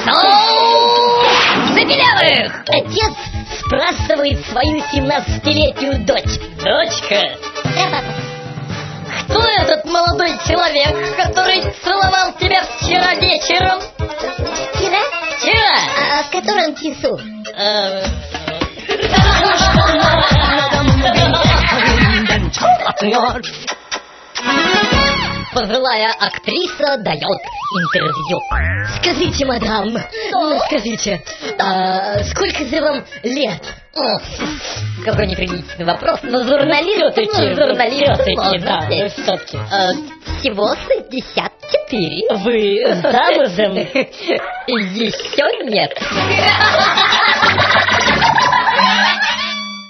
Забелявых! Отец спрашивает свою 17-летнюю дочь. Дочка, Да, папа. кто этот молодой человек, который целовал тебя вчера вечером? Вчера? Вчера? А в котором часу? Пожилая актриса дает интервью. Скажите, мадам, скажите, сколько же вам лет? Какой неприличный вопрос. Но журналистики, да, все-таки. Всего 64. Вы замужем? Еще нет.